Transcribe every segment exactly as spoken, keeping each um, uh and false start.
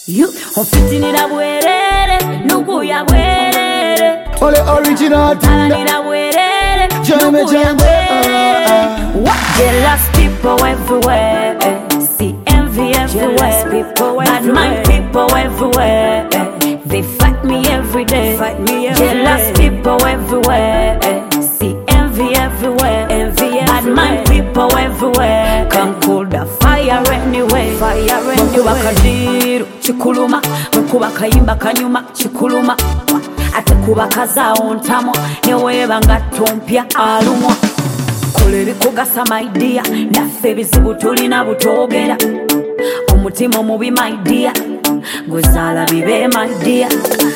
You ofitinira bwerere, nuku ya bwerere. Only original Talanira bwerere, nuku ya bwerere. What jealous people everywhere, see envy everywhere. Bad mind people everywhere, they fight me every day. Jealous people everywhere, see envy everywhere. Bad mind people everywhere, can cool the fire anyway. Fire anyway. Chikuluma, mkuba kayimba kanyuma chikuluma. Ate kuba kazao ntamo, newe banga tompia alumwa. Kule bikugasa my dear, naffe bizibu tulina butogera. Omutima mubi my dear, guzala bibe my dear.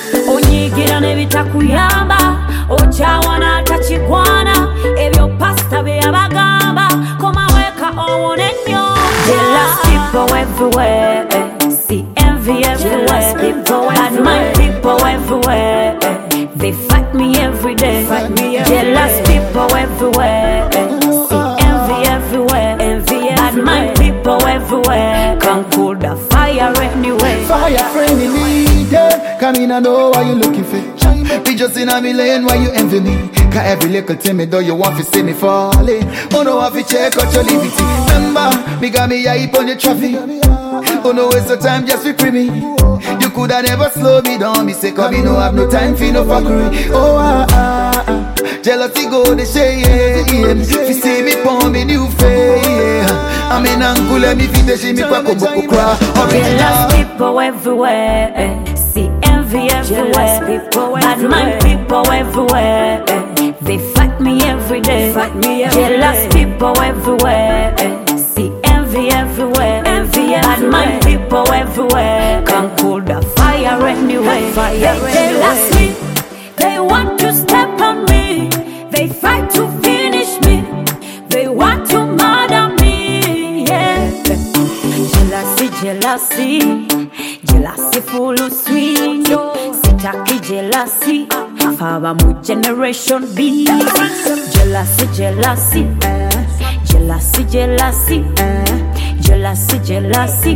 Onyigira nebitakuyamba, ochawana atachigwana. Ebyo pasta be abagamba, koma weka owone nnyo. Jealous people everywhere, see envy everywhere. Bad mind people everywhere, they fight me every day. Jealous people everywhere, see envy everywhere. Bad mind people everywhere, can cool the fire anyway. Fire friendly leader, come in and know why you looking for. Be just in a million why you envy me. Cause every little thing me do you want to see me falling. Oh no, I fi check out your liberty. Remember, me got me hype on your traffic. Oh no, waste of time just for me. You coulda never slow me down. Me say cause me no have no time for no fuckery. Oh ah ah ah, jealousy go the shade. If you see me pon me new face, I'm in Angola, me fit she me kwa kubuku cry. Jealous people everywhere, see envy everywhere. Bad mind people everywhere, they fight me every day. Jealous people everywhere, see envy everywhere. Bad mind people everywhere, can cool the fire anyway. They jealous me, they want to step on me, they fight to finish me, they want to murder me. Yeah. Jealousy, jealousy, jealousy full of sweet. Sitaki jealousy, faba mu generation B. Jealousy, jealousy, jealousy, jealousy, jealousy, jealousy.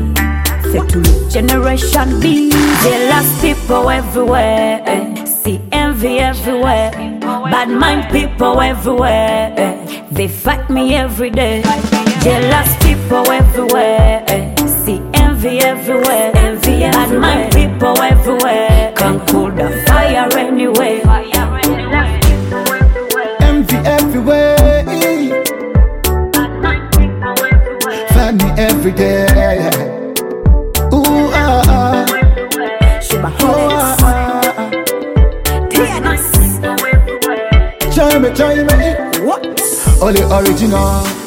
Fetulu generation B. Jealous people everywhere, see envy everywhere. Bad mind people everywhere, they fight me every day. Jealous people everywhere, see envy everywhere. Bad mind people everywhere, can cool the fire anyway. Envy everywhere, find me every day. Ooh ah ah, oh ah ah. Try me, try me. What? Only original.